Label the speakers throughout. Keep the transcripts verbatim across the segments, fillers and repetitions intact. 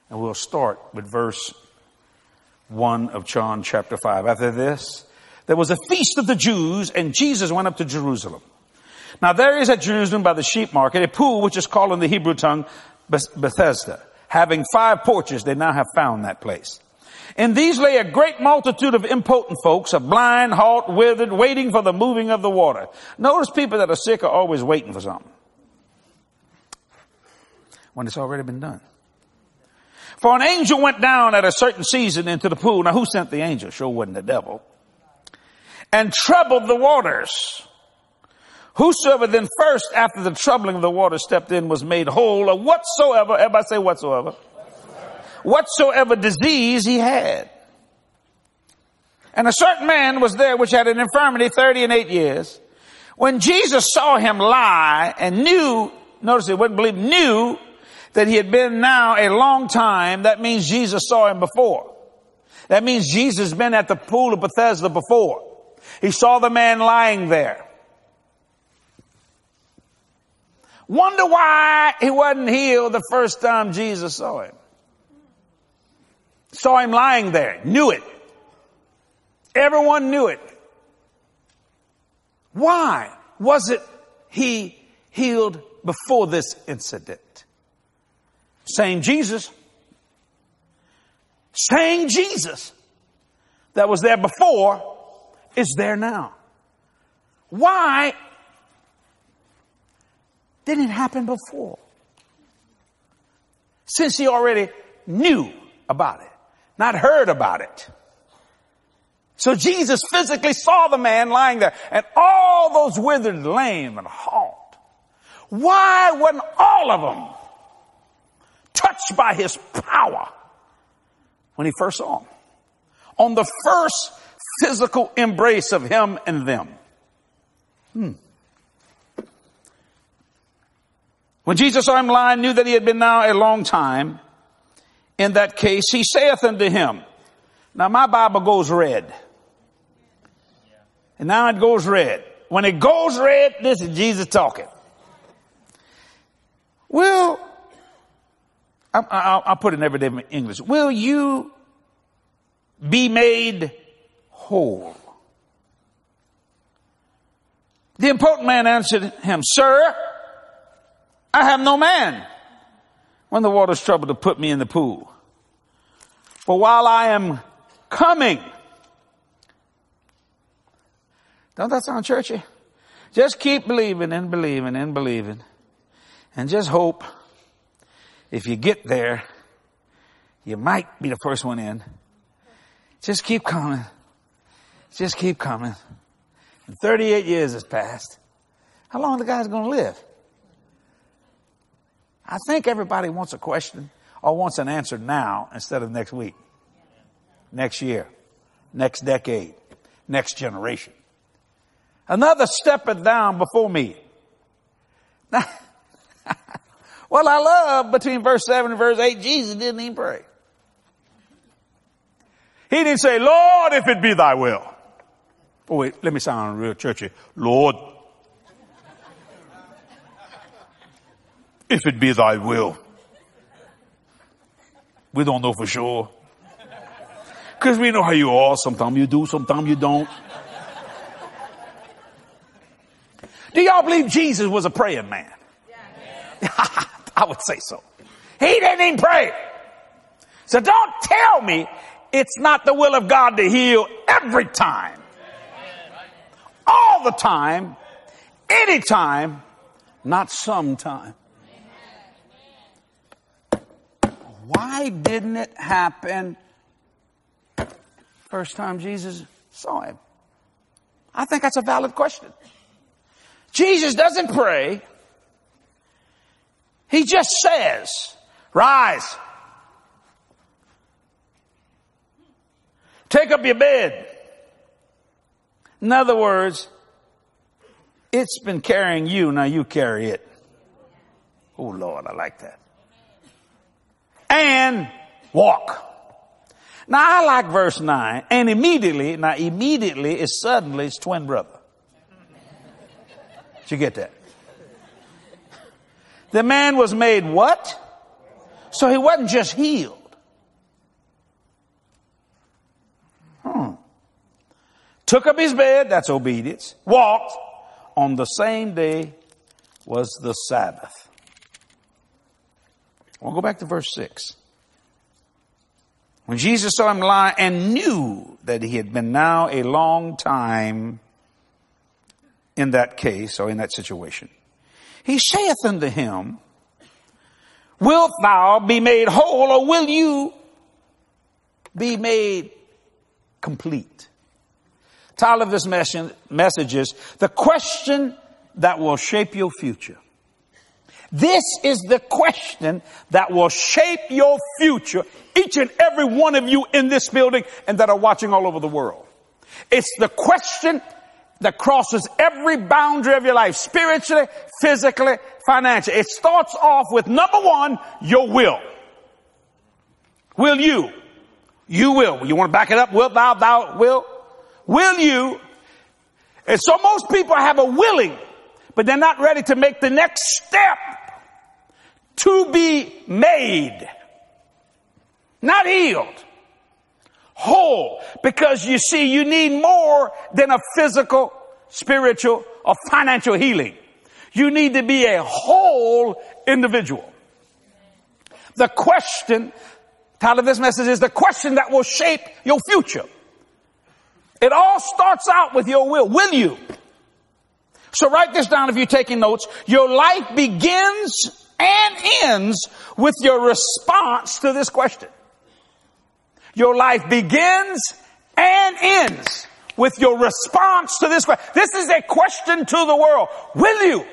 Speaker 1: And we'll start with verse one of John chapter five. After this, there was a feast of the Jews, and Jesus went up to Jerusalem. Now there is at Jerusalem by the sheep market a pool which is called in the Hebrew tongue Bethesda, having five porches. They now have found that place. In these lay a great multitude of impotent folks, of blind, halt, withered, waiting for the moving of the water. Notice people that are sick are always waiting for something when it's already been done. For an angel went down at a certain season into the pool. Now who sent the angel? Sure wasn't the devil. And troubled the waters. Whosoever then first after the troubling of the water stepped in was made whole of whatsoever, everybody say whatsoever, whatsoever, whatsoever disease he had. And a certain man was there which had an infirmity thirty and eight years. When Jesus saw him lie and knew, notice he wouldn't believe, knew that he had been now a long time, that means Jesus saw him before. That means Jesus had been at the pool of Bethesda before. He saw the man lying there. Wonder why he wasn't healed the first time Jesus saw him. Saw him lying there. Knew it. Everyone knew it. Why wasn't he healed before this incident? Same Jesus. Same Jesus that was there before is there now. Why didn't it happen before? Since he already knew about it, not heard about it. So Jesus physically saw the man lying there and all those withered, lame, and halt. Why wasn't all of them touched by his power when he first saw him? On the first physical embrace of him and them. Hmm. When Jesus saw him lying, knew that he had been now a long time. In that case, he saith unto him, now my Bible goes red. And now it goes red. When it goes red, this is Jesus talking. Will, I'll, I'll, I'll put it in everyday English. Will you be made whole? The important man answered him, Sir, I have no man when the water's troubled to put me in the pool. For while I am coming. Don't that sound churchy? Just keep believing and believing and believing. And just hope if you get there, you might be the first one in. Just keep coming. Just keep coming. And thirty-eight years has passed. How long the guy's going to live? I think everybody wants a question or wants an answer now instead of next week, next year, next decade, next generation. Another steppeth down before me. Now, well, I love between verse seven and verse eight, Jesus didn't even pray. He didn't say, Lord, if it be thy will. Oh, wait, let me sound real churchy. Lord, if it be thy will. We don't know for sure. Because we know how you are. Sometimes you do, sometimes you don't. Do y'all believe Jesus was a praying man? Yeah. I would say so. He didn't even pray. So don't tell me it's not the will of God to heal every time. All the time. Anytime. Not sometime. Why didn't it happen first time Jesus saw him? I think that's a valid question. Jesus doesn't pray. He just says, rise. Take up your bed. In other words, it's been carrying you, now you carry it. Oh Lord, I like that. And walk. Now I like verse nine. And immediately, now immediately is suddenly his twin brother. Did you get that? The man was made what? So he wasn't just healed. Hmm. Took up his bed, that's obedience, walked. On the same day was the Sabbath. We'll go back to verse six. When Jesus saw him lie and knew that he had been now a long time in that case or in that situation, he saith unto him, wilt thou be made whole, or will you be made complete? Title of this message is the question that will shape your future. This is the question that will shape your future, each and every one of you in this building and that are watching all over the world. It's the question that crosses every boundary of your life, spiritually, physically, financially. It starts off with, number one, your will. Will you? You will. You want to back it up? Will thou, thou will? Will you? And so most people have a willing, but they're not ready to make the next step to be made. Not healed. Whole. Because you see, you need more than a physical, spiritual, or financial healing. You need to be a whole individual. The question, title of this message is the question that will shape your future. It all starts out with your will. Will you? So write this down if you're taking notes. Your life begins and ends with your response to this question. Your life begins and ends with your response to this question. This is a question to the world. Will you?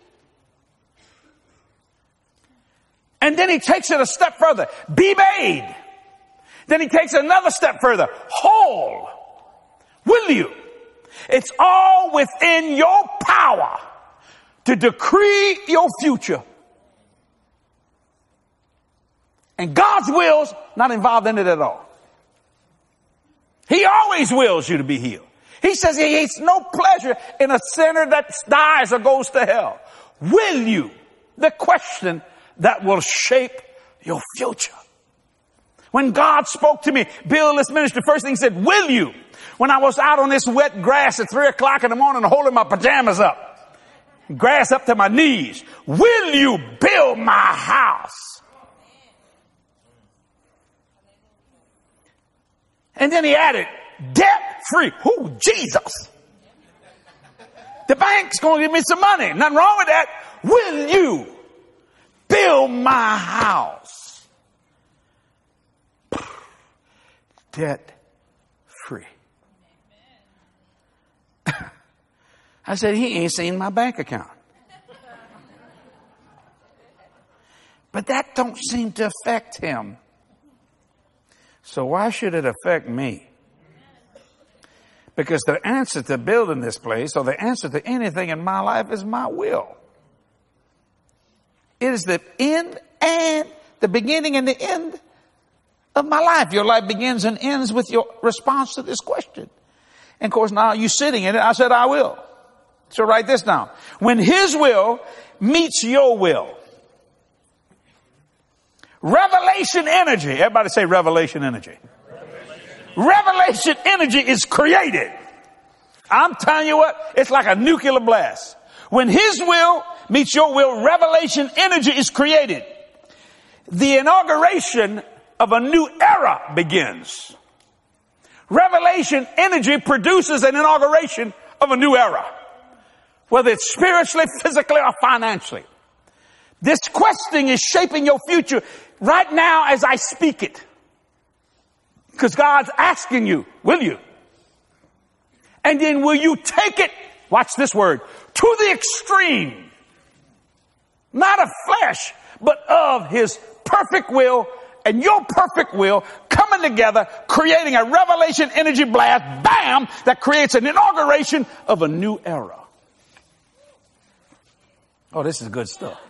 Speaker 1: And then he takes it a step further. Be made. Then he takes another step further. Whole. Will you? It's all within your power to decree your future. And God's will's not involved in it at all. He always wills you to be healed. He says he has no pleasure in a sinner that dies or goes to hell. Will you? The question that will shape your future. When God spoke to me, build this ministry, first thing he said, will you? When I was out on this wet grass at three o'clock in the morning holding my pajamas up, grass up to my knees, will you build my house? And then he added, debt free. Who? Jesus. The bank's going to give me some money. Nothing wrong with that. Will you build my house? Debt free. I said, he ain't seen my bank account. But that don't seem to affect him. So why should it affect me? Because the answer to building this place, or the answer to anything in my life, is my will. It is the end and the beginning and the end of my life. Your life begins and ends with your response to this question. And of course, now you're sitting in it. I said, I will. So write this down. When his will meets your will, revelation energy. Everybody say revelation energy. Revelation, revelation energy is created. I'm telling you what, it's like a nuclear blast. When his will meets your will, revelation energy is created. The inauguration of a new era begins. Revelation energy produces an inauguration of a new era. Whether it's spiritually, physically, or financially. This question is shaping your future right now as I speak it. Because God's asking you, will you? And then will you take it, watch this word, to the extreme. Not of flesh, but of his perfect will and your perfect will coming together, creating a revelation energy blast, bam, that creates an inauguration of a new era. Oh, this is good stuff.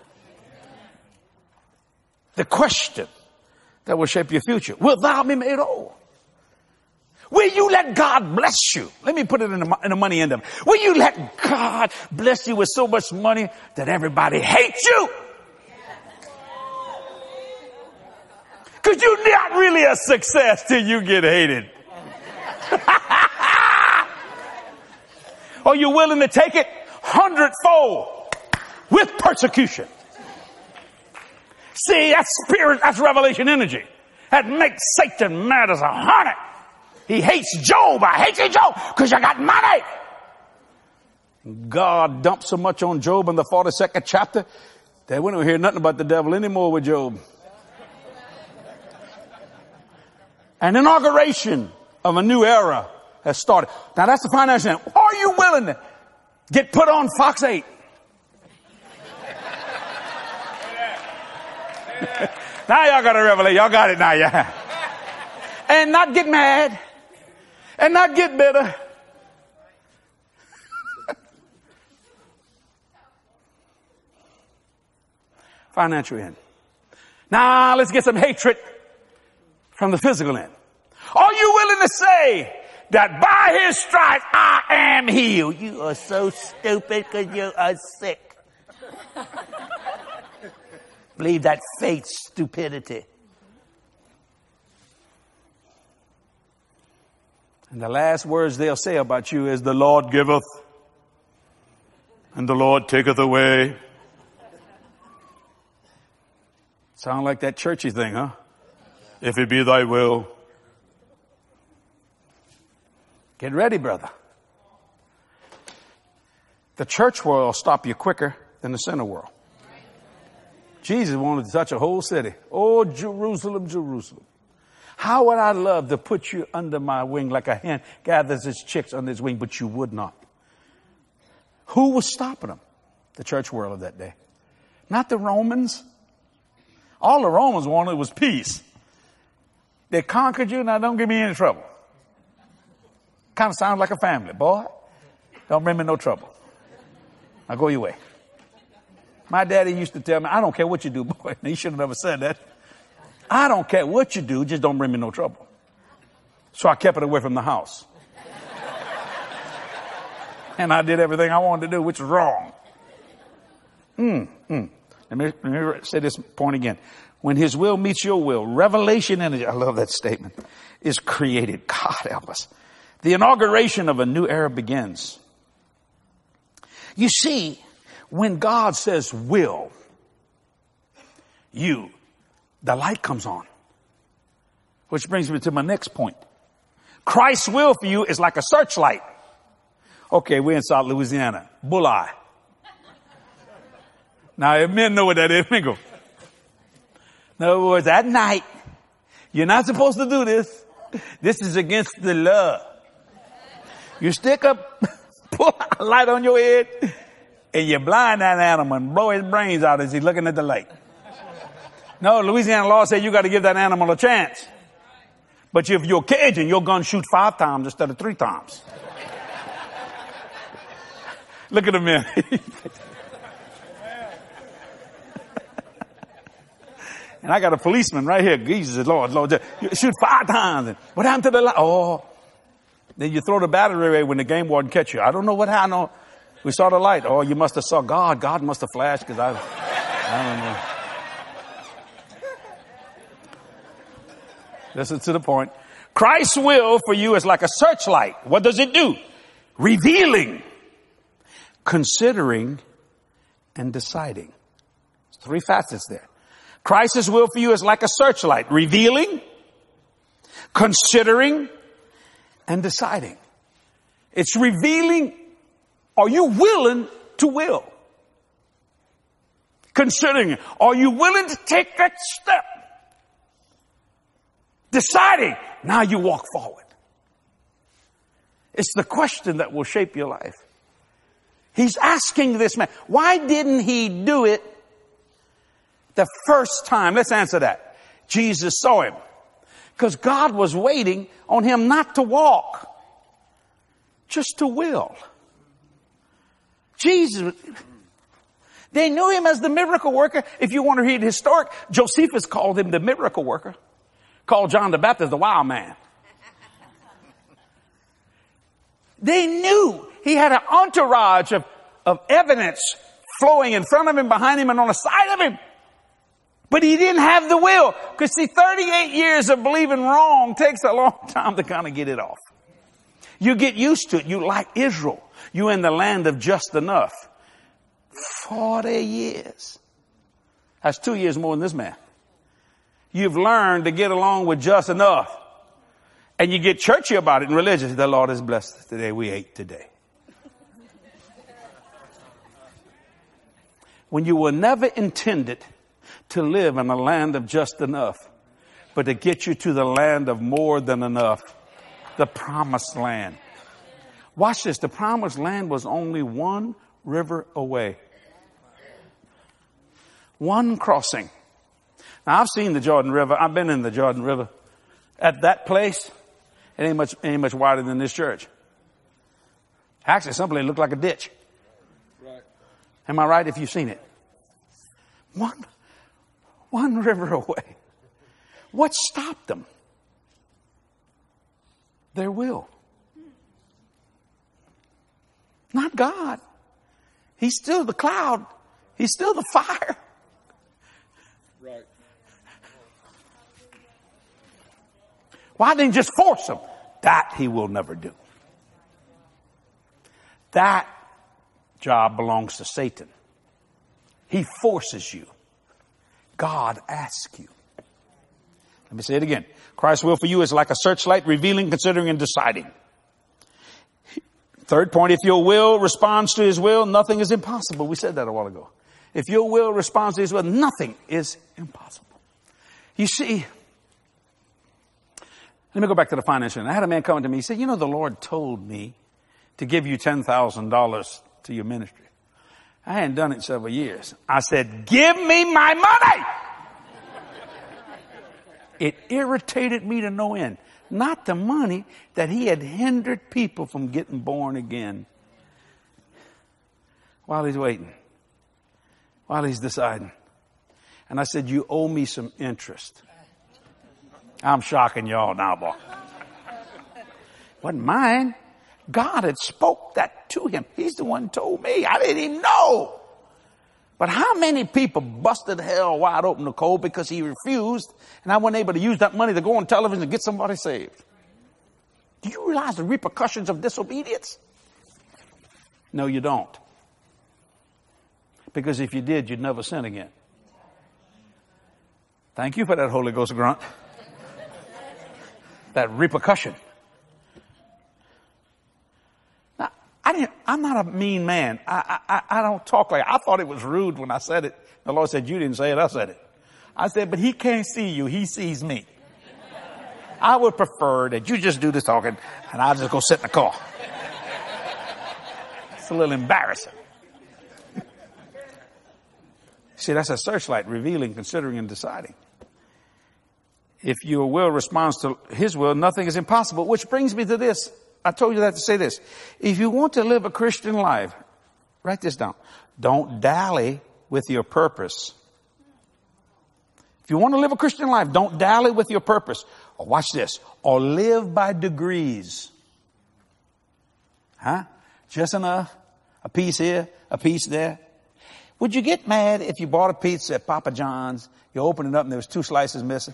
Speaker 1: The question that will shape your future. Will thou be made whole? Will you let God bless you? Let me put it in the, in the money end of it. Will you let God bless you with so much money that everybody hates you? Because you're not really a success till you get hated. Are you willing to take it hundredfold with persecution? See, that's spirit, that's revelation energy. That makes Satan mad as a hornet. He hates Job. I hate you, Job, because you got money. God dumped so much on Job in the forty-second chapter that we don't hear nothing about the devil anymore with Job. An inauguration of a new era has started. Now that's the financial end. Are you willing to get put on Fox eight? Now y'all got a revelation. Y'all got it now, yeah. And not get mad. And not get bitter. Financial end. Now let's get some hatred from the physical end. Are you willing to say that by his stripes I am healed? You are so stupid because you are sick. Believe that faith stupidity. And the last words they'll say about you is, the Lord giveth and the Lord taketh away. Sound like that churchy thing, huh? If it be thy will. Get ready, brother. The church world will stop you quicker than the sinner world. Jesus wanted to touch a whole city. Oh, Jerusalem, Jerusalem. How would I love to put you under my wing like a hen gathers its chicks under its wing, but you would not. Who was stopping them? The church world of that day. Not the Romans. All the Romans wanted was peace. They conquered you, now don't give me any trouble. Kind of sounds like a family. Boy, don't bring me no trouble. Now go your way. My daddy used to tell me, I don't care what you do, boy. He should have never said that. I don't care what you do, just don't bring me no trouble. So I kept it away from the house. And I did everything I wanted to do, which was wrong. Mm, mm. Let me, let me say this point again. When his will meets your will, revelation energy, I love that statement, is created. God help us. The inauguration of a new era begins. You see, when God says will, you, the light comes on. Which brings me to my next point. Christ's will for you is like a searchlight. Okay, we're in South Louisiana. Bulleye. Now, if men know what that is, mingle. In other words, at night, you're not supposed to do this. This is against the law. You stick up, pull a light on your head, and you blind that animal and blow his brains out as he's looking at the light. No, Louisiana law says you got to give that animal a chance. But if you're Cajun, your gun shoots five times instead of three times. Look at the man. And I got a policeman right here. Jesus said, Lord, Lord, you shoot five times. And what happened to the light? Oh, then you throw the battery away when the game warden catch you. I don't know what happened. We saw the light. Oh, you must have saw God. God must have flashed because I, I don't know. Listen to the point. Christ's will for you is like a searchlight. What does it do? Revealing, considering, and deciding. Three facets there. Christ's will for you is like a searchlight, revealing, considering, and deciding. It's revealing. Are you willing to will? Considering, are you willing to take that step? Deciding, now you walk forward. It's the question that will shape your life. He's asking this man, why didn't he do it the first time? Let's answer that. Jesus saw him. Because God was waiting on him not to walk, just to will. Jesus, they knew him as the miracle worker. If you want to read historic, Josephus called him the miracle worker. Called John the Baptist the wild man. They knew he had an entourage of, of evidence flowing in front of him, behind him, and on the side of him. But he didn't have the will. Because see, thirty-eight years of believing wrong takes a long time to kind of get it off. You get used to it. You like Israel. You're in the land of just enough. forty years. That's two years more than this man. You've learned to get along with just enough. And you get churchy about it and religious. The Lord has blessed us today. We ate today. When you were never intended to live in a land of just enough, but to get you to the land of more than enough, the promised land. Watch this. The promised land was only one river away. One crossing. Now, I've seen the Jordan River. I've been in the Jordan River. At that place, it ain't much, ain't much wider than this church. Actually, some place looked like a ditch. Right. Am I right if you've seen it? One, one river away. What stopped them? Their will. Not God. He's still the cloud. He's still the fire. Right. Why didn't he just force them? That he will never do. That job belongs to Satan. He forces you. God asks you. Let me say it again. Christ's will for you is like a searchlight, revealing, considering, and deciding. Third point, if your will responds to his will, nothing is impossible. We said that a while ago. If your will responds to his will, nothing is impossible. You see, let me go back to the financial. I had a man come to me. He said, you know, the Lord told me to give you ten thousand dollars to your ministry. I hadn't done it in several years. I said, give me my money. It irritated me to no end. Not the money, that he had hindered people from getting born again. While he's waiting. While he's deciding. And I said, you owe me some interest. I'm shocking y'all now, boy. Wasn't mine. God had spoke that to him. He's the one who told me. I didn't even know. But how many people busted hell wide open to cold because he refused, and I wasn't able to use that money to go on television and get somebody saved? Do you realize the repercussions of disobedience? No, you don't. Because if you did, you'd never sin again. Thank you for that Holy Ghost grunt. That repercussion. Now, I didn't, I'm not a mean man. I, I, I don't talk like, I thought it was rude when I said it. The Lord said, you didn't say it, I said it. I said, but he can't see you, he sees me. I would prefer that you just do the talking and I'll just go sit in the car. It's a little embarrassing. See, that's a searchlight, revealing, considering, and deciding. If your will responds to his will, nothing is impossible. Which brings me to this. I told you that to say this. If you want to live a Christian life, write this down. Don't dally with your purpose. If you want to live a Christian life, don't dally with your purpose. Or watch this. Or live by degrees. Huh? Just enough. A piece here, a piece there. Would you get mad if you bought a pizza at Papa John's, you opened it up and there was two slices missing?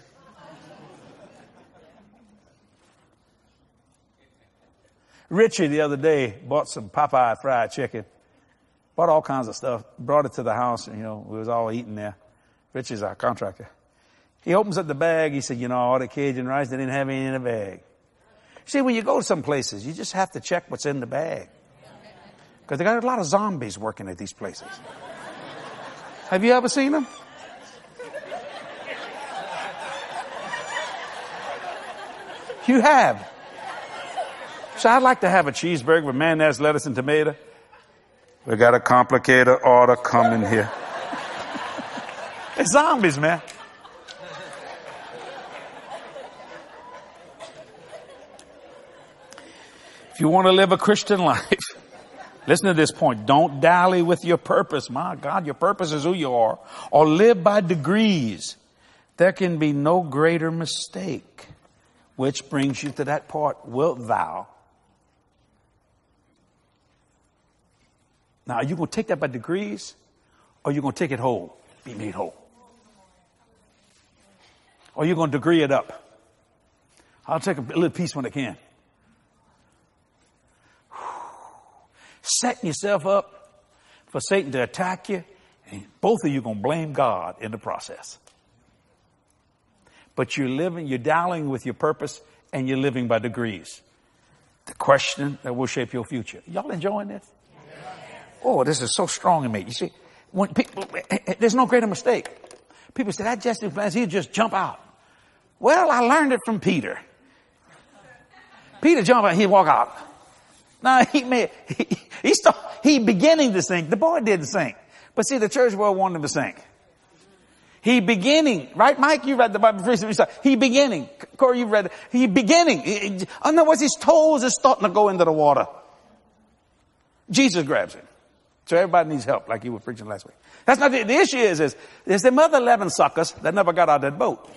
Speaker 1: Richie the other day bought some Popeye fried chicken. Bought all kinds of stuff. Brought it to the house and, you know, we was all eating there. Richie's our contractor. He opens up the bag. He said, you know, all the Cajun rice, they didn't have any in the bag. See, when you go to some places, you just have to check what's in the bag. Because they got a lot of zombies working at these places. Have you ever seen them? You have. So I'd like to have a cheeseburger with mayonnaise, lettuce, and tomato. We got a complicated order coming here. It's zombies, man. If you want to live a Christian life, listen to this point. Don't dally with your purpose. My God, your purpose is who you are. Or live by degrees. There can be no greater mistake. Which brings you to that part. Wilt thou? Now, are you going to take that by degrees? Or are you going to take it whole? Be made whole. Or you're going to degree it up. I'll take a little piece when I can. Setting yourself up for Satan to attack you, and both of you are going to blame God in the process. But you're living, you're dallying with your purpose, and you're living by degrees. The question that will shape your future. Y'all enjoying this? Oh, this is so strong in me. You see, when people, there's no greater mistake. People say, that Jesse Plemons, he'll just jump out. Well, I learned it from Peter. Peter jumped out, he'd walk out. Now, he may, he, he, start, he beginning to sink. The boy didn't sink. But see, the church world wanted him to sink. He beginning, right, Mike? You read the Bible recently. He beginning. Corey, you read it. He beginning. In other words, his toes are starting to go into the water. Jesus grabs him. So everybody needs help, like you were preaching last week. That's not the, the issue is, is there's them other eleven suckers that never got out of that boat.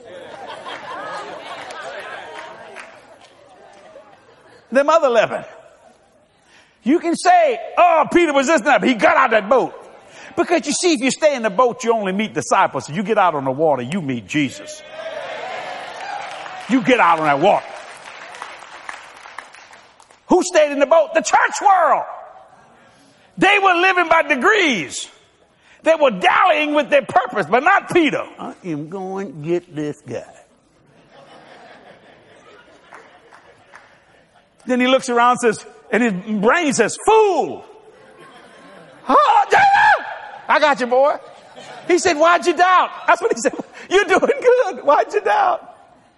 Speaker 1: Them other eleven. You can say, oh, Peter was this and that, but he got out of that boat. Because you see, if you stay in the boat, you only meet disciples. If you get out on the water, you meet Jesus. You get out on that water. Who stayed in the boat? The church world. They were living by degrees. They were dallying with their purpose, but not Peter. I am going to get this guy. Then he looks around and says, and his brain says, fool. Oh, David! I got you, boy. He said, why'd you doubt? That's what he said. You're doing good. Why'd you doubt?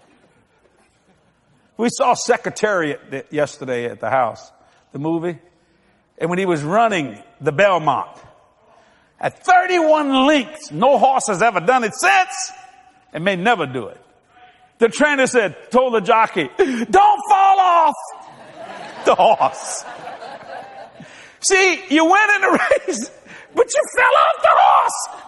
Speaker 1: We saw Secretariat yesterday at the house, the movie. And when he was running the Belmont at thirty-one lengths, no horse has ever done it since and may never do it. The trainer said, told the jockey, don't fall off the horse. See, you went in the race, but you fell off the horse.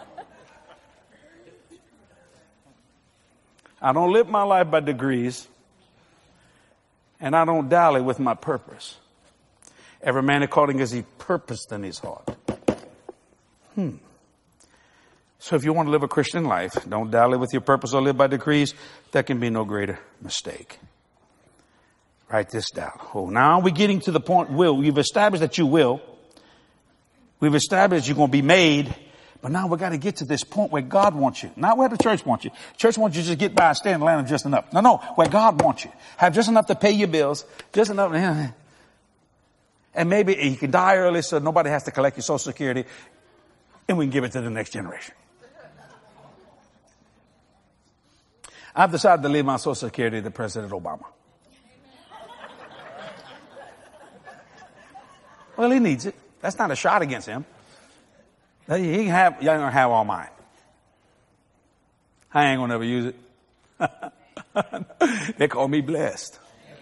Speaker 1: I don't live my life by degrees, and I don't dally with my purpose. Every man according as he purposed in his heart. Hmm. So if you want to live a Christian life, don't dally with your purpose or live by degrees. There can be no greater mistake. Write this down. Oh, now we're getting to the point, will. We've established that you will. We've established you're going to be made. But now we've got to get to this point where God wants you. Not where the church wants you. Church wants you to just get by and stay in the land of just enough. No, no. Where God wants you. Have just enough to pay your bills. Just enough. And maybe you can die early so nobody has to collect your Social Security. And we can give it to the next generation. I've decided to leave my Social Security to President Obama. Well, he needs it. That's not a shot against him. He can have, y'all gonna have all mine. I ain't gonna never use it. They call me blessed.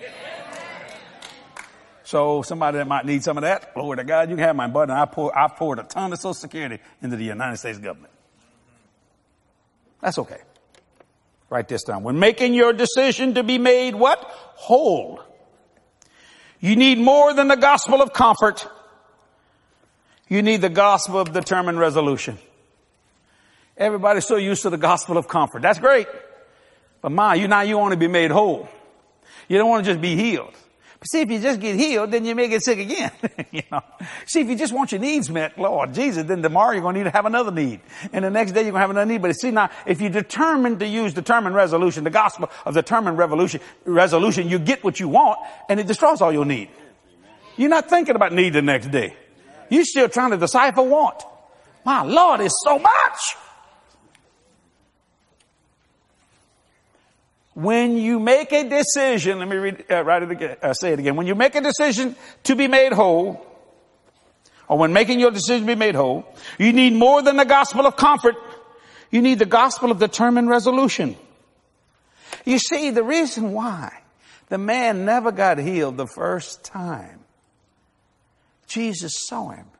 Speaker 1: So somebody that might need some of that, glory to God, you can have mine. But I pour, I poured a ton of Social Security into the United States government. That's okay. Write this down. When making your decision to be made what? Whole. You need more than the gospel of comfort. You need the gospel of determined resolution. Everybody's so used to the gospel of comfort. That's great. But my, you now you want to be made whole. You don't want to just be healed. But see, if you just get healed, then you may get sick again. You know. See, if you just want your needs met, Lord Jesus, then tomorrow you're going to need to have another need. And the next day you're going to have another need. But see, now, if you're determined to use determined resolution, the gospel of determined revolution, resolution, you get what you want, and it destroys all your need. You're not thinking about need the next day. You're still trying to decipher want. My Lord, it's so much. When you make a decision, let me read, uh, write it again, uh, say it again. When you make a decision to be made whole, or when making your decision to be made whole, you need more than the gospel of comfort. You need the gospel of determined resolution. You see, the reason why the man never got healed the first time, Jesus saw him.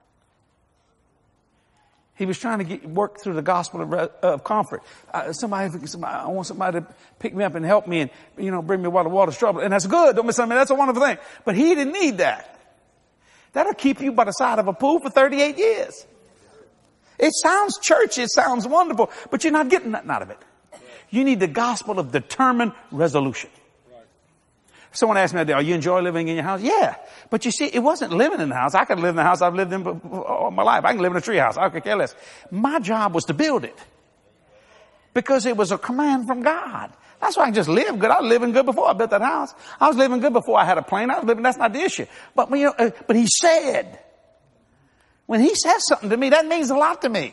Speaker 1: He was trying to get, work through the gospel of, of comfort. Uh, somebody, somebody, I want somebody to pick me up and help me and, you know, bring me water, water's trouble. And that's good. Don't miss something. That's a wonderful thing. But he didn't need that. That'll keep you by the side of a pool for thirty-eight years. It sounds churchy. It sounds wonderful, but you're not getting nothing out of it. You need the gospel of determined resolution. Someone asked me, "Are you enjoy living in your house?" Yeah. But you see, it wasn't living in the house. I could live in the house I've lived in all my life. I can live in a tree house. I could care less. My job was to build it. Because it was a command from God. That's why I can just live good. I was living good before I built that house. I was living good before I had a plane. I was living, that's not the issue. But, you know, uh, but he said, when he says something to me, that means a lot to me.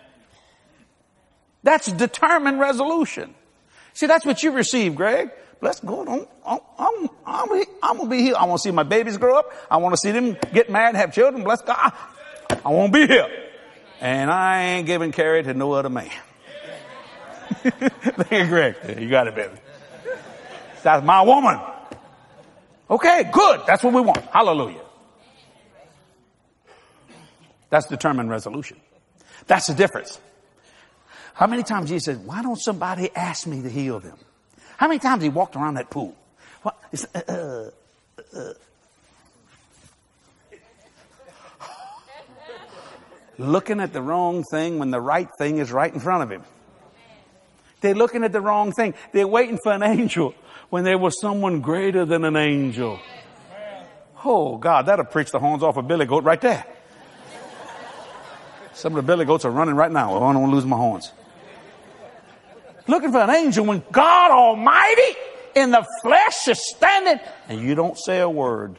Speaker 1: That's determined resolution. See, that's what you receive, Greg. Let's go. I'm, I'm, I'm, I'm, I'm going to be here. I want to see my babies grow up. I want to see them get married, have children. Bless God. I want to be here. And I ain't giving Carrie to no other man. Look at Greg. You got it, baby. That's my woman. Okay, good. That's what we want. Hallelujah. That's determined resolution. That's the difference. How many times Jesus said, "Why don't somebody ask me to heal them?" How many times he walked around that pool? What? Uh, uh, uh. Looking at the wrong thing when the right thing is right in front of him. They're looking at the wrong thing. They're waiting for an angel when there was someone greater than an angel. Oh, God, that'll preach the horns off a billy goat right there. Some of the billy goats are running right now. Oh, I don't want to lose my horns. Looking for an angel when God Almighty in the flesh is standing and you don't say a word.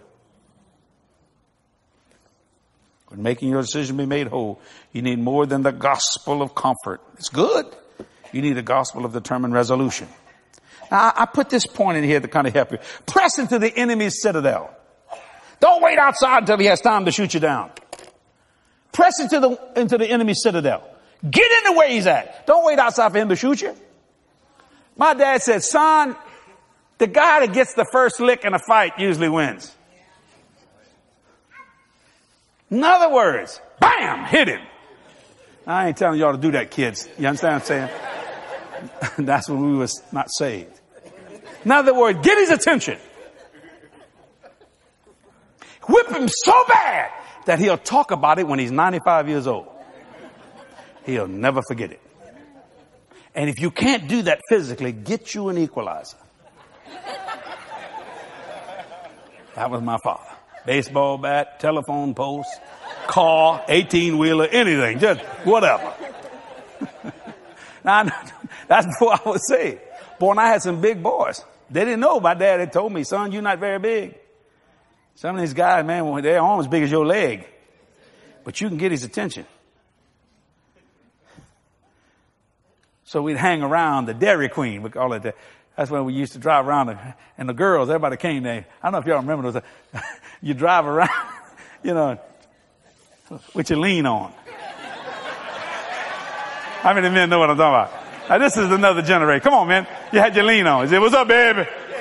Speaker 1: When making your decision be made whole, you need more than the gospel of comfort. It's good. You need a gospel of determined resolution. Now, I put this point in here to kind of help you. Press into the enemy's citadel. Don't wait outside until he has time to shoot you down. Press into the, into the enemy's citadel. Get in the way he's at. Don't wait outside for him to shoot you. My dad said, "Son, the guy that gets the first lick in a fight usually wins." In other words, bam, hit him. I ain't telling y'all to do that, kids. You understand what I'm saying? That's when we was not saved. In other words, get his attention. Whip him so bad that he'll talk about it when he's ninety-five years old. He'll never forget it. And if you can't do that physically, get you an equalizer. That was my father. Baseball bat, telephone post, car, eighteen-wheeler, anything, just whatever. Now, that's before I was saved. Boy, and I had some big boys. They didn't know. My dad had told me, "Son, you're not very big." Some of these guys, man, they're almost as big as your leg. But you can get his attention. So we'd hang around the Dairy Queen. We call it the, that's when we used to drive around. The, and the girls, everybody came there. I don't know if y'all remember those. You drive around, you know, with your lean on. How many men know what I'm talking about? Now, this is another generation. Come on, man. You had your lean on. You said, "What's up, baby?"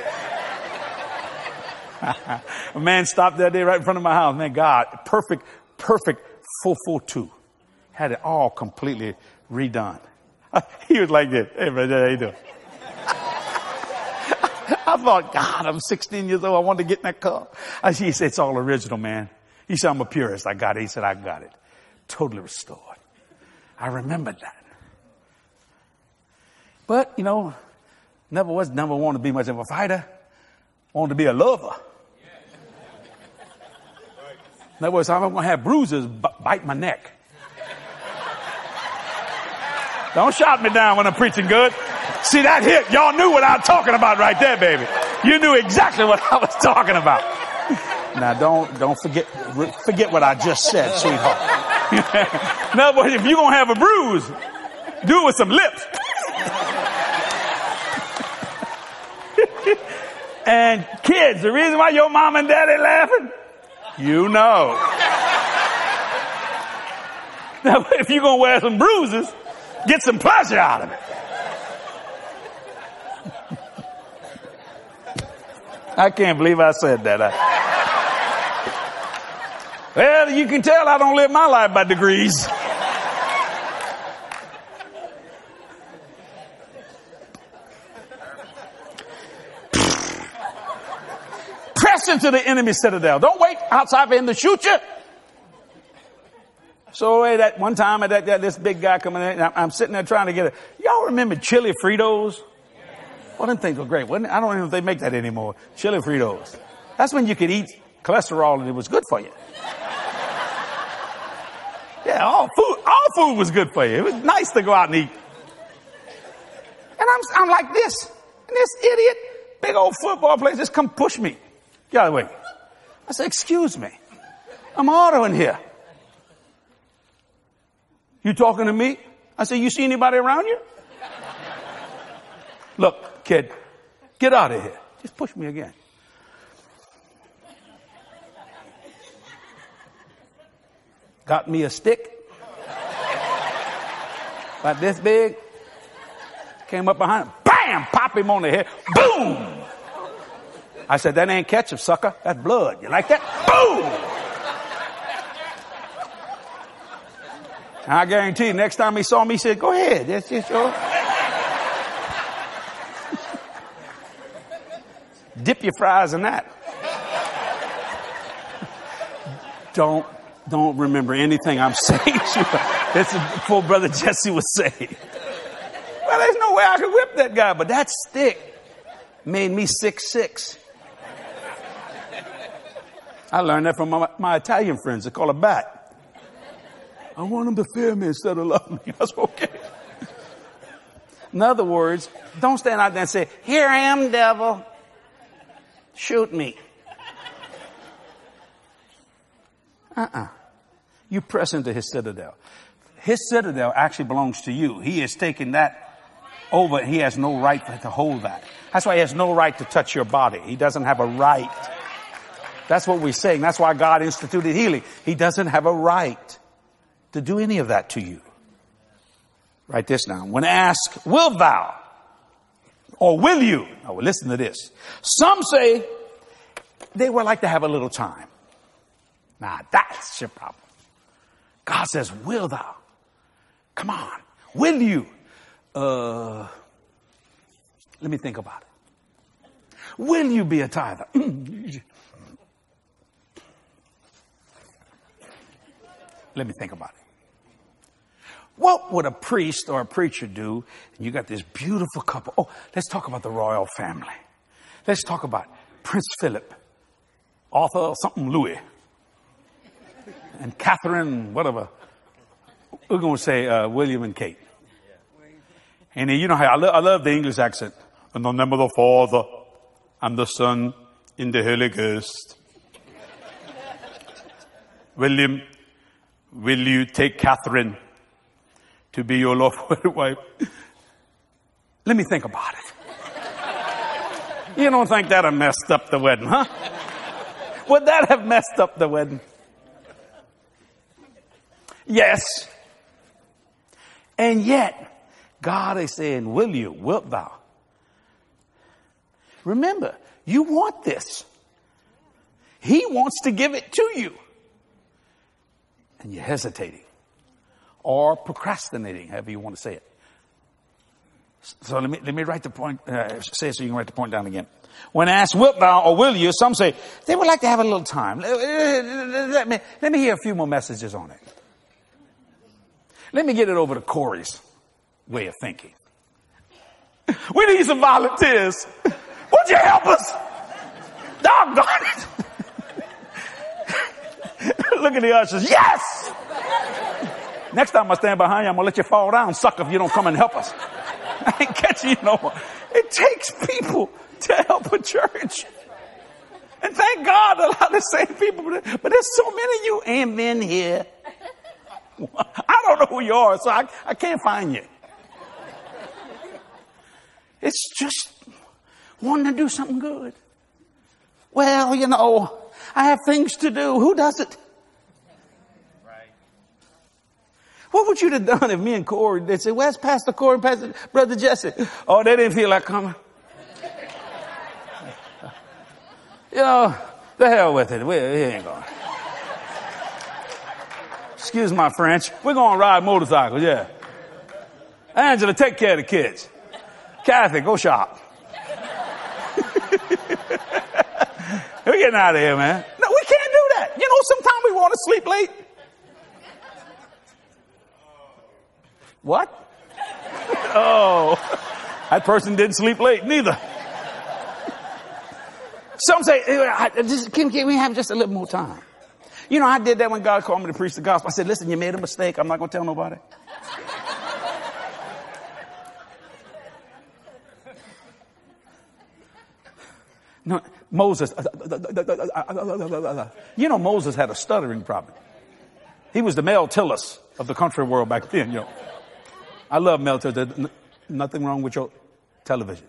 Speaker 1: A man stopped that day right in front of my house. Man, God, perfect, perfect four four two. Had it all completely redone. He was like this. "Hey, brother, how you doing?" I thought, God, I'm sixteen years old. I wanted to get in that car. He said, "It's all original, man." He said, "I'm a purist. I got it." He said, "I got it. Totally restored." I remembered that. But, you know, never was, never wanted to be much of a fighter. Wanted to be a lover. In other words, I'm going to have bruises b- bite my neck. Don't shout me down when I'm preaching good. See, that hit. Y'all knew what I was talking about right there, baby. You knew exactly what I was talking about. Now, don't, don't forget, forget what I just said, sweetheart. In other words, if you're going to have a bruise, do it with some lips. And kids, the reason why your mom and daddy laughing, you know. Now, if you're going to wear some bruises, get some pleasure out of it. I can't believe I said that. I... Well, you can tell I don't live my life by degrees. Press into the enemy's citadel. Don't wait outside for him to shoot you. So hey, that one time, I that, that this big guy coming in, I'm, I'm sitting there trying to get it. Y'all remember chili Fritos? Well, them things were great, wasn't it? I don't even know if they make that anymore. Chili Fritos. That's when you could eat cholesterol and it was good for you. Yeah, all food, all food was good for you. It was nice to go out and eat. And I'm, I'm like this. And this idiot, big old football player, just come push me. Get out of the way. I said, excuse me. I'm ordering here. You talking to me? I said, you see anybody around you? Look, kid, get out of here. Just push me again. Got me a stick. About this big. Came up behind him. Bam! Pop him on the head. Boom! I said, that ain't ketchup, sucker. That's blood. You like that? Boom! And I guarantee you, next time he saw me, he said, go ahead. That's just yours. Dip your fries in that. Don't, don't remember anything I'm saying. That's what Brother Jesse would say. Well, there's no way I could whip that guy, but that stick made me six six. I learned that from my, my Italian friends. They call it bat. I want them to fear me instead of love me. That's okay. In other words, don't stand out there and say, here I am, devil. Shoot me. Uh-uh. You press into his citadel. His citadel actually belongs to you. He is taking that over. He has no right to hold that. That's why he has no right to touch your body. He doesn't have a right. That's what we're saying. That's why God instituted healing. He doesn't have a right to do any of that to you. Write this down. When asked, will thou or will you? Oh, well, listen to this. Some say they would like to have a little time. Now, that's your problem. God says, will thou? Come on. Will you? Uh, let me think about it. Will you be a tither? Let me think about it. What would a priest or a preacher do? And you got this beautiful couple. Oh, let's talk about the royal family. Let's talk about Prince Philip, Arthur something Louis, and Catherine, whatever. We're going to say uh, William and Kate. And then, you know how I, lo- I love the English accent. In the name of the Father and the Son in the Holy Ghost. William, will you take Catherine to be your lawful wife? Let me think about it. You don't think that have messed up the wedding, huh? Would that have messed up the wedding? Yes. And yet, God is saying, will you, wilt thou? Remember, you want this. He wants to give it to you. And you're hesitating. Or procrastinating, however you want to say it. So let me, let me write the point, uh, say it so you can write the point down again. When asked, wilt thou or will you, some say, they would like to have a little time. Let me, let me hear a few more messages on it. Let me get it over to Corey's way of thinking. We need some volunteers. Would you help us? Doggone it. Look at the ushers. Yes! Next time I stand behind you, I'm going to let you fall down, sucker, if you don't come and help us. I ain't catching you no more. It takes people to help a church. And thank God a lot of the same people. But there's so many of you ain't been here. I don't know who you are, so I, I can't find you. It's just wanting to do something good. Well, you know, I have things to do. Who does it? Right. What would you have done if me and Corey, they'd say, where's Pastor Corey and Pastor Brother Jesse? Oh, they didn't feel like coming. You know, the hell with it. We, we ain't going. Excuse my French. We're going to ride motorcycles, yeah. Angela, take care of the kids. Kathy, go shop. We're getting out of here, man. No, we can't do that. You know, sometimes we want to sleep late. What? Oh, that person didn't sleep late neither. Some say, can, can we have just a little more time? You know, I did that when God called me to preach the gospel. I said, listen, you made a mistake. I'm not going to tell nobody. No, Moses, you know, Moses had a stuttering problem. He was the Mel Tillis of the country world back then, you know. I love Mel Tillis. There's nothing wrong with your television.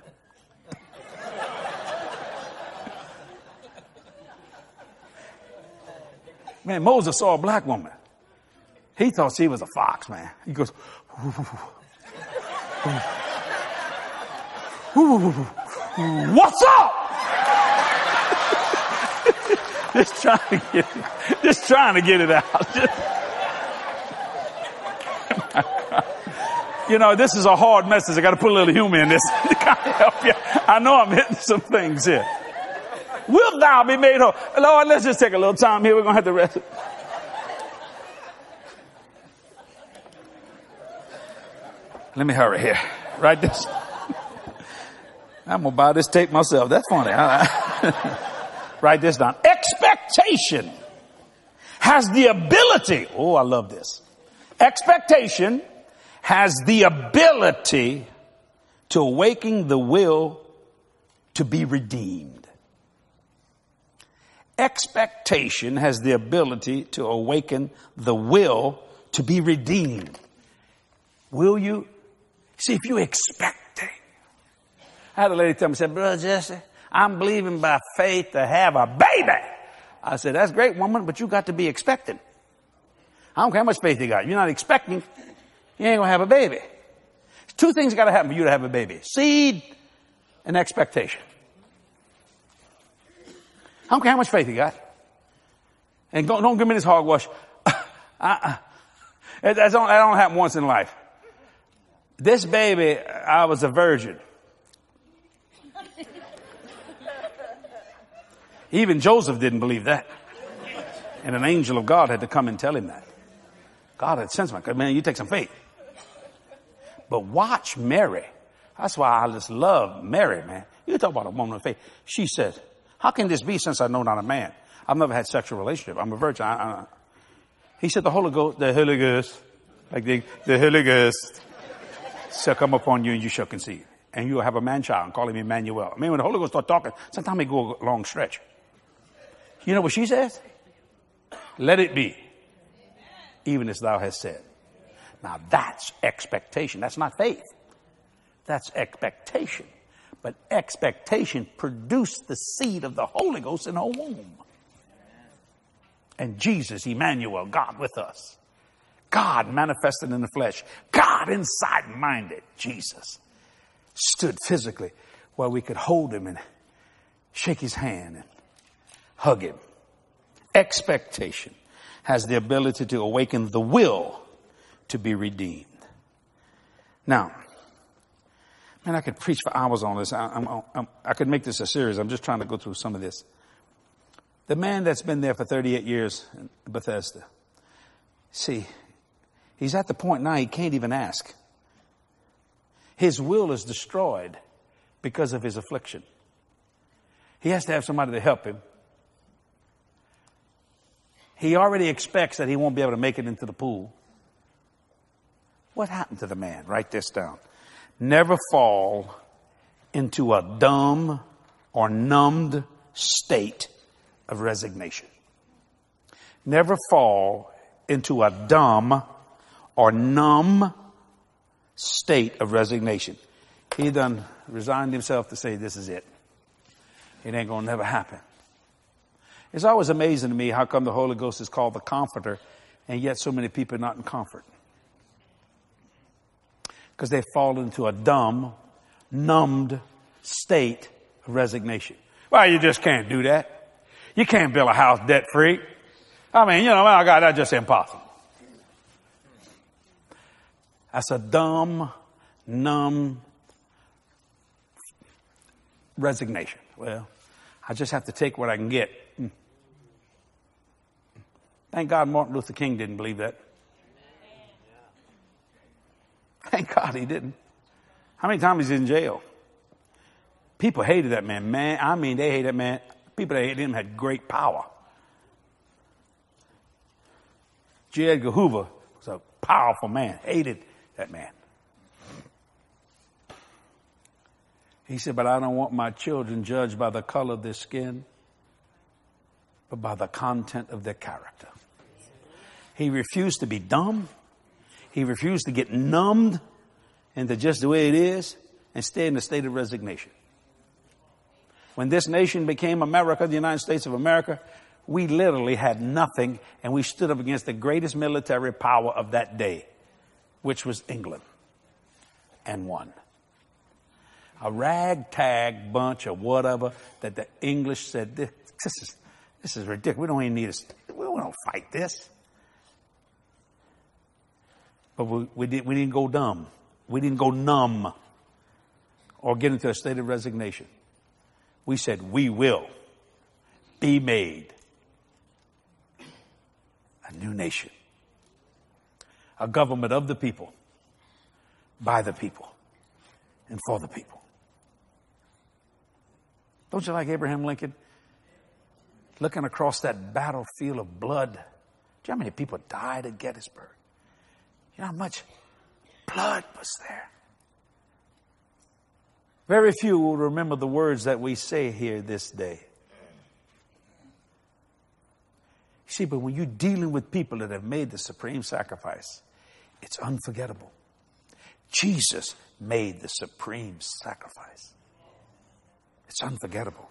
Speaker 1: Man, Moses saw a black woman. He thought she was a fox, man. He goes, what's up? Just trying to get it, just trying to get it out. You know, this is a hard message. I got to put a little humor in this to kind of help you. I know I'm hitting some things here. Wilt thou be made whole? Lord, let's just take a little time here. We're going to have to rest. Let me hurry here. Write this. I'm going to buy this tape myself. That's funny. Write this down. Expectation has the ability. Oh, I love this. Expectation has the ability to awaken the will to be redeemed. Expectation has the ability to awaken the will to be redeemed. Will you? See, if you're expecting. I had a lady tell me, said, Brother Jesse, I'm believing by faith to have a baby. I said, that's great, woman, but you got to be expecting. I don't care how much faith you got. You're not expecting, you ain't going to have a baby. Two things got to happen for you to have a baby. Seed and expectation. I don't care how much faith you got. And don't, don't give me this hogwash. uh-uh. That don't, that don't happen once in life. This baby, I was a virgin. Even Joseph didn't believe that. And an angel of God had to come and tell him that. God had sent him. Man, you take some faith. But watch Mary. That's why I just love Mary, man. You talk about a woman of faith. She said, how can this be since I know not a man? I've never had sexual relationship. I'm a virgin. I, I, he said the Holy Ghost, the Holy Ghost, like the, the Holy Ghost shall come upon you and you shall conceive. And you will have a man-child and call him Emmanuel. I mean, when the Holy Ghost start talking, sometimes they go a long stretch. You know what she says? Let it be, even as thou hast said. Now that's expectation. That's not faith. That's expectation. But expectation produced the seed of the Holy Ghost in her womb. And Jesus, Emmanuel, God with us. God manifested in the flesh. God inside minded. Jesus stood physically where we could hold him and shake his hand and hug him. Expectation has the ability to awaken the will to be redeemed. Now, man, I could preach for hours on this. I, I'm, I'm, I could make this a series. I'm just trying to go through some of this. The man that's been there for thirty-eight years in Bethesda. See, he's at the point now he can't even ask. His will is destroyed because of his affliction. He has to have somebody to help him. He already expects that he won't be able to make it into the pool. What happened to the man? Write this down. Never fall into a dumb or numbed state of resignation. Never fall into a dumb or numb state of resignation. He done resigned himself to say, this is it. It ain't going to never happen. It's always amazing to me how come the Holy Ghost is called the Comforter and yet so many people are not in comfort. Because they fall into a dumb, numbed state of resignation. Well, you just can't do that. You can't build a house debt free. I mean, you know, oh God, that's just impossible. That's a dumb, numb resignation. Well, I just have to take what I can get. Thank God Martin Luther King didn't believe that. God, he didn't. How many times he's in jail? People hated that man. Man, I mean, they hated that man. People that hated him had great power. J. Edgar Hoover was a powerful man. Hated that man. He said, but I don't want my children judged by the color of their skin, but by the content of their character. He refused to be dumb. He refused to get numbed into just the way it is and stay in a state of resignation. When this nation became America, the United States of America, we literally had nothing, and we stood up against the greatest military power of that day, which was England, and won. A ragtag bunch of whatever that the English said, this, this is this is ridiculous. We don't even need a, we don't fight this. But we, we, did, we didn't go dumb. We didn't go numb or get into a state of resignation. We said, we will be made a new nation, a government of the people, by the people, and for the people. Don't you like Abraham Lincoln? Looking across that battlefield of blood. Do you know how many people died at Gettysburg? You know how much blood was there? Very few will remember the words that we say here this day. See, but when you're dealing with people that have made the supreme sacrifice, it's unforgettable. Jesus made the supreme sacrifice. It's unforgettable.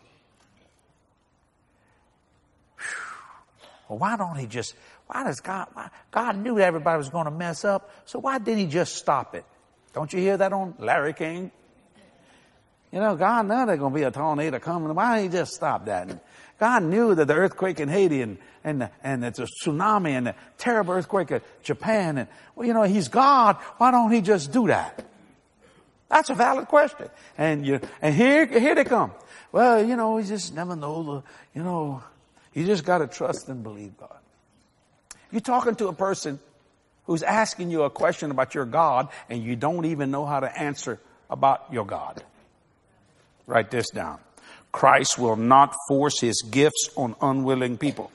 Speaker 1: Whew. Well, why don't he just, why does God, why, God knew everybody was going to mess up, so why didn't he just stop it? Don't you hear that on Larry King? You know, God knew there's going to be a tornado coming. Why didn't he just stop that? And God knew that the earthquake in Haiti and, and, the, and the tsunami and the terrible earthquake in Japan. And, well, you know, he's God. Why don't he just do that? That's a valid question. And you, and here, here they come. Well, you know, we just never know the, you know, you just got to trust and believe God. You're talking to a person who's asking you a question about your God and you don't even know how to answer about your God. Write this down. Christ will not force his gifts on unwilling people.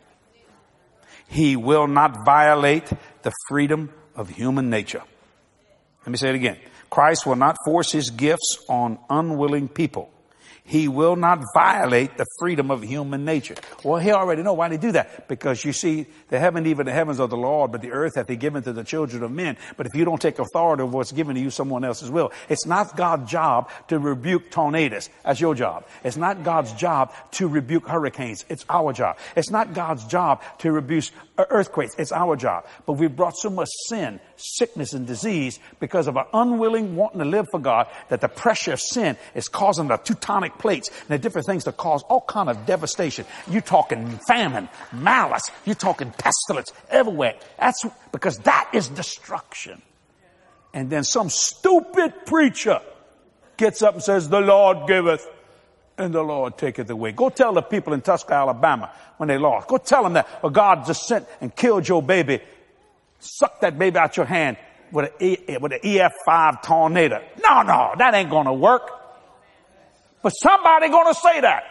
Speaker 1: He will not violate the freedom of human nature. Let me say it again. Christ will not force his gifts on unwilling people. He will not violate the freedom of human nature. Well, he already know why they do that. Because you see, the heaven, even the heavens of the Lord, but the earth hath he given to the children of men. But if you don't take authority over what's given to you, someone else's will. It's not God's job to rebuke tornadoes. That's your job. It's not God's job to rebuke hurricanes. It's our job. It's not God's job to rebuke earthquakes. It's our job. But we've brought so much sin, sickness, and disease because of our unwilling wanting to live for God that the pressure of sin is causing the tectonic plates and the different things that cause all kind of devastation. You're talking famine, malice. You're talking pestilence everywhere. That's because that is destruction. And then some stupid preacher gets up and says, the Lord giveth and the Lord taketh away. Go tell the people in Tuscaloosa, Alabama, when they lost. Go tell them that well, God just sent and killed your baby. Suck that baby out your hand with an with an E F five tornado. No, no, that ain't going to work. But somebody going to say that.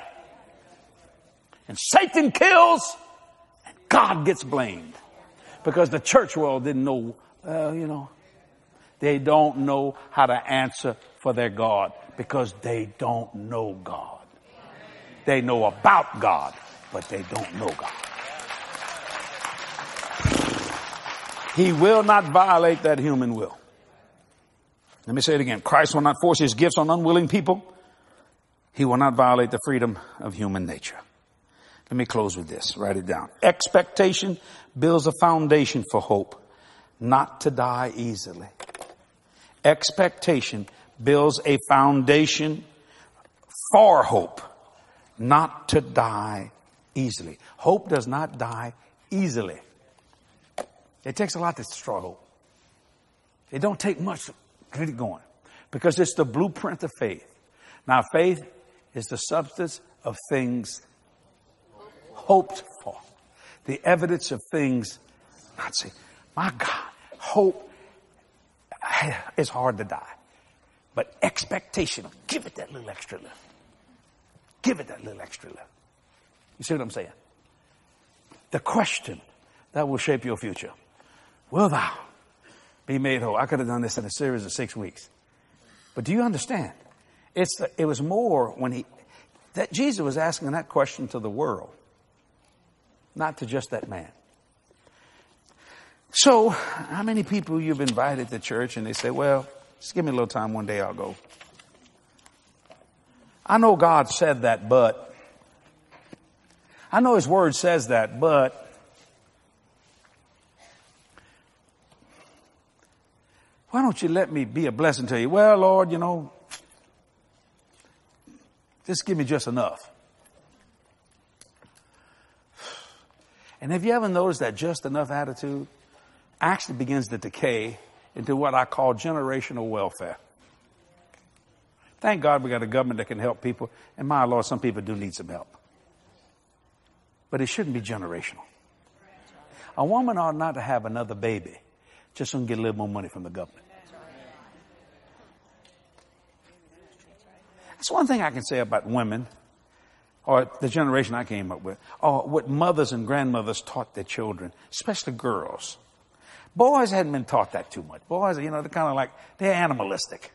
Speaker 1: And Satan kills and God gets blamed. Because the church world didn't know, uh, you know, they don't know how to answer for their God because they don't know God. They know about God, but they don't know God. He will not violate that human will. Let me say it again. Christ will not force his gifts on unwilling people. He will not violate the freedom of human nature. Let me close with this. Write it down. Expectation builds a foundation for hope, not to die easily. Expectation builds a foundation for hope, not to die easily. Hope does not die easily. It takes a lot to destroy hope. It don't take much to get it going because it's the blueprint of faith. Now, faith is the substance of things hoped for, the evidence of things not seen. My God, hope. It's hard to die. But expectation, give it that little extra lift. Give it that little extra lift. You see what I'm saying? The question that will shape your future. Will thou be made whole? I could have done this in a series of six weeks. But do you understand? It's the, it was more when he, that Jesus was asking that question to the world, not to just that man. So, how many people you've invited to church and they say, well, just give me a little time, one day I'll go. I know God said that, but I know His Word says that, but why don't you let me be a blessing to you? Well, Lord, you know, just give me just enough. And have you ever noticed that just enough attitude actually begins to decay into what I call generational welfare? Thank God we got a government that can help people. And my Lord, some people do need some help. But it shouldn't be generational. A woman ought not to have another baby just so she can get a little more money from the government. That's one thing I can say about women, or the generation I came up with, or what mothers and grandmothers taught their children, especially girls. Boys hadn't been taught that too much. Boys, you know, they're kind of like, they're animalistic.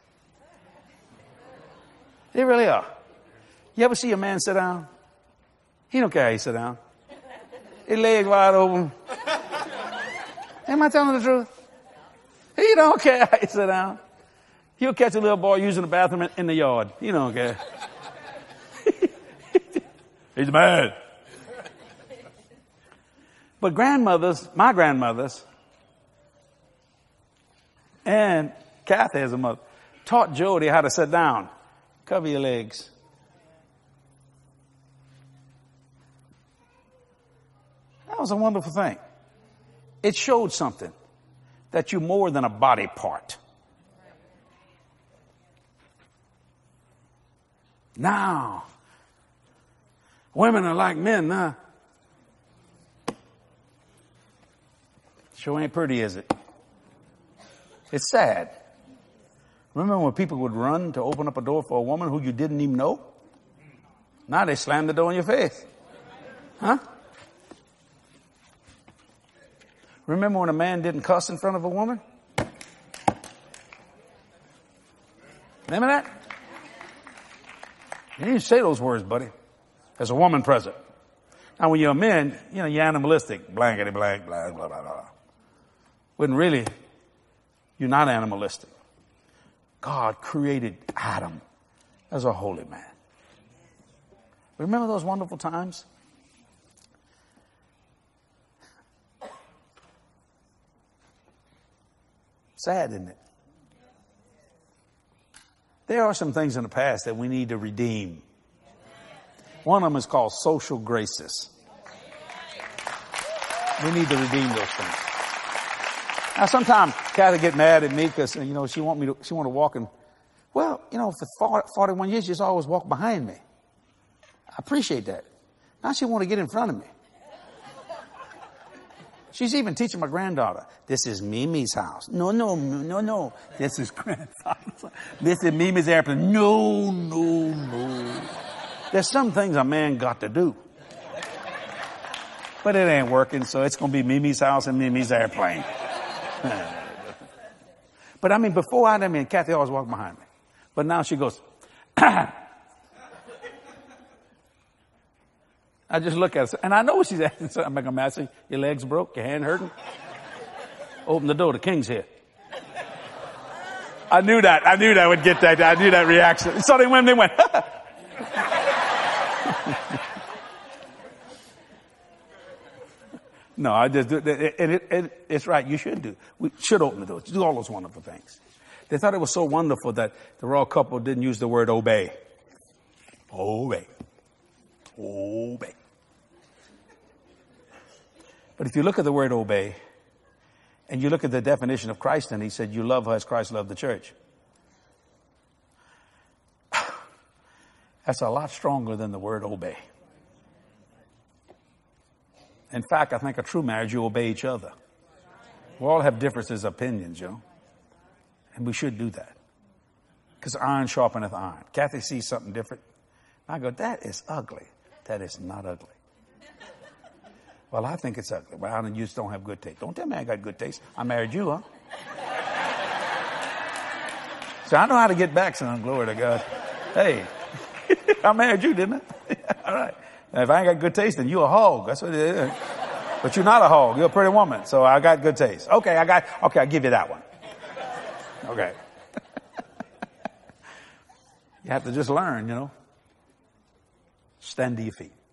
Speaker 1: They really are. You ever see a man sit down? He don't care how he sit down. His legs wide open. Am I telling the truth? He don't care how he sit down. He'll catch a little boy using the bathroom in the yard. He don't care. He's mad. But grandmothers, my grandmothers, and Kathy as a mother, taught Jody how to sit down. Cover your legs. That was a wonderful thing. It showed something, that you're more than a body part. Now, women are like men, huh? Sure ain't pretty, is it? It's sad. Remember when people would run to open up a door for a woman who you didn't even know? Now they slam the door in your face. Huh? Remember when a man didn't cuss in front of a woman? Remember that? You didn't say those words, buddy. There's a woman present. Now when you're a man, you know, you're animalistic. Blankety blank, blah, blah, blah, blah. When really, you're not animalistic. God created Adam as a holy man. Remember those wonderful times? Sad, isn't it? There are some things in the past that we need to redeem. One of them is called social graces. We need to redeem those things. Now, sometimes Kathy get mad at me because, you know, she want me to, she want to walk in. Well, you know, for forty-one years, she's always walked behind me. I appreciate that. Now she want to get in front of me. She's even teaching my granddaughter, this is Mimi's house. No, no, no, no. This is grandfather's. This is Mimi's airplane. No, no, no. There's some things a man got to do. But it ain't working, so it's going to be Mimi's house and Mimi's airplane. But I mean, before I, I mean, Kathy always walked behind me. But now she goes, I just look at her, and I know she's asking something. I'm like, I'm asking, your legs broke, your hand hurting? Open the door, the king's here. I knew that. I knew that would get that. I knew that reaction. So they went, they went, no, I just do it, and it, it, it's right. You should do. We should open the door. Do all those wonderful things. They thought it was so wonderful that the royal couple didn't use the word obey. Obey. Obey. But if you look at the word obey, and you look at the definition of Christ, and he said, you love her as Christ loved the church. That's a lot stronger than the word obey. In fact, I think a true marriage, you obey each other. We all have differences of opinions, you know. And we should do that. Because iron sharpeneth iron. Kathy sees something different. I go, that is ugly. That is not ugly. Well, I think it's ugly. Well, I you just don't have good taste. Don't tell me I got good taste. I married you, huh? So I know how to get back, son. Glory to God. Hey, I married you, didn't I? All right. Now, if I ain't got good taste, then you a hog. That's what it is. But you're not a hog. You're a pretty woman. So I got good taste. Okay, I got, okay, I'll give you that one. Okay. You have to just learn, you know. Stand to your feet.